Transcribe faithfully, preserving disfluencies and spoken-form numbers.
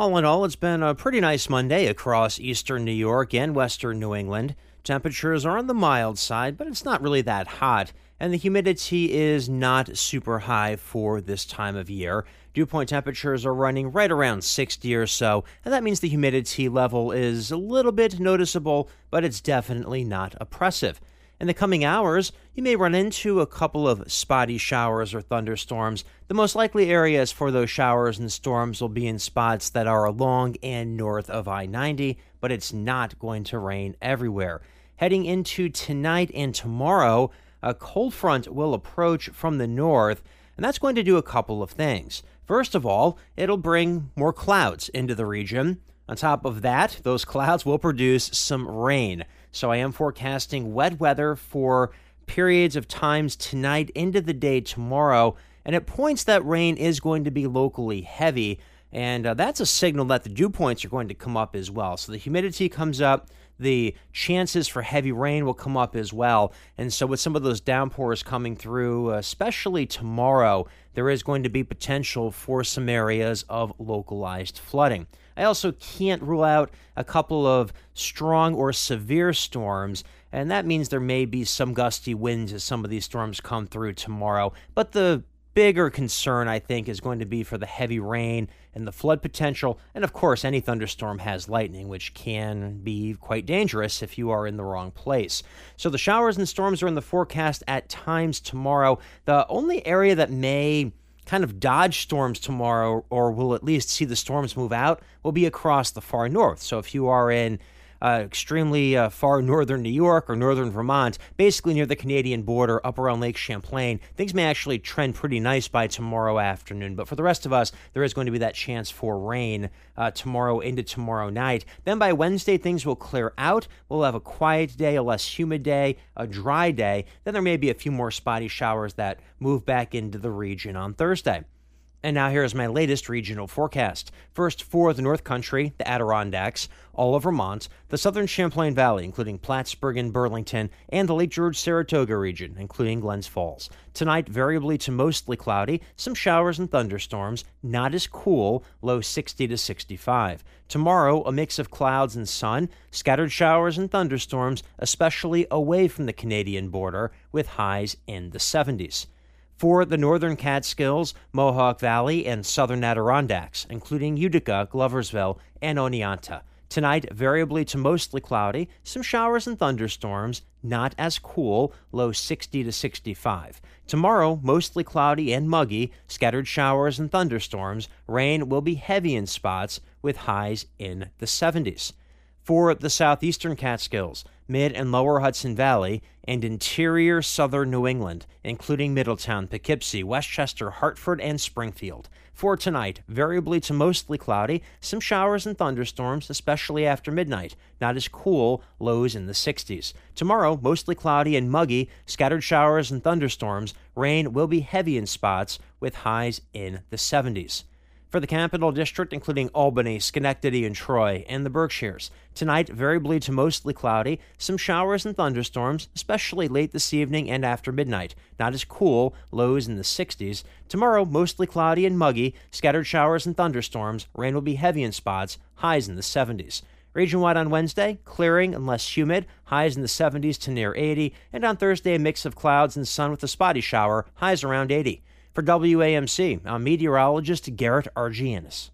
All in all, it's been a pretty nice Monday across eastern New York and western New England. Temperatures are on the mild side, but it's not really that hot, and the humidity is not super high for this time of year. Dew point temperatures are running right around sixty or so, and that means the humidity level is a little bit noticeable, but it's definitely not oppressive. In the coming hours, you may run into a couple of spotty showers or thunderstorms. The most likely areas for those showers and storms will be in spots that are along and north of I ninety, but it's not going to rain everywhere. Heading into tonight and tomorrow, a cold front will approach from the north, and that's going to do a couple of things. First of all, it'll bring more clouds into the region. On top of that, those clouds will produce some rain. So I am forecasting wet weather for periods of times tonight into the day tomorrow, and it points that rain is going to be locally heavy, and uh, that's a signal that the dew points are going to come up as well. So the humidity comes up, the chances for heavy rain will come up as well, and so with some of those downpours coming through, especially tomorrow, there is going to be potential for some areas of localized flooding. I also can't rule out a couple of strong or severe storms, and that means there may be some gusty winds as some of these storms come through tomorrow. But the bigger concern, I think, is going to be for the heavy rain and the flood potential. And of course, any thunderstorm has lightning, which can be quite dangerous if you are in the wrong place. So the showers and storms are in the forecast at times tomorrow. The only area that may kind of dodge storms tomorrow, or will at least see the storms move out, will be across the far north. So if you are in uh, extremely uh, far northern New York or northern Vermont, basically near the Canadian border up around Lake Champlain, things may actually trend pretty nice by tomorrow afternoon. But for the rest of us, there is going to be that chance for rain uh, tomorrow into tomorrow night. Then by Wednesday, things will clear out. We'll have a quiet day, a less humid day, a dry day. Then there may be a few more spotty showers that move back into the region on Thursday. And now here's my latest regional forecast. First, for the North Country, the Adirondacks, all of Vermont, the southern Champlain Valley, including Plattsburgh and Burlington, and the Lake George-Saratoga region, including Glens Falls. Tonight, variably to mostly cloudy, some showers and thunderstorms, not as cool, low sixty to sixty-five. Tomorrow, a mix of clouds and sun, scattered showers and thunderstorms, especially away from the Canadian border, with highs in the seventies. For the northern Catskills, Mohawk Valley, and southern Adirondacks, including Utica, Gloversville, and Oneonta. Tonight, variably to mostly cloudy, some showers and thunderstorms, not as cool, low sixty to sixty-five. Tomorrow, mostly cloudy and muggy, scattered showers and thunderstorms. Rain will be heavy in spots, with highs in the seventies. For the southeastern Catskills, mid and lower Hudson Valley, and interior southern New England, including Middletown, Poughkeepsie, Westchester, Hartford, and Springfield. For tonight, variably to mostly cloudy, some showers and thunderstorms, especially after midnight. Not as cool, lows in the sixties. Tomorrow, mostly cloudy and muggy, scattered showers and thunderstorms. Rain will be heavy in spots, with highs in the seventies. For the Capital District, including Albany, Schenectady, and Troy, and the Berkshires. Tonight, variably to mostly cloudy, some showers and thunderstorms, especially late this evening and after midnight. Not as cool, lows in the sixties. Tomorrow, mostly cloudy and muggy, scattered showers and thunderstorms. Rain will be heavy in spots, highs in the seventies. Region-wide on Wednesday, clearing and less humid, highs in the seventies to near eighty. And on Thursday, a mix of clouds and sun with a spotty shower, highs around eighty. For W A M C, I'm meteorologist Garrett Argianis.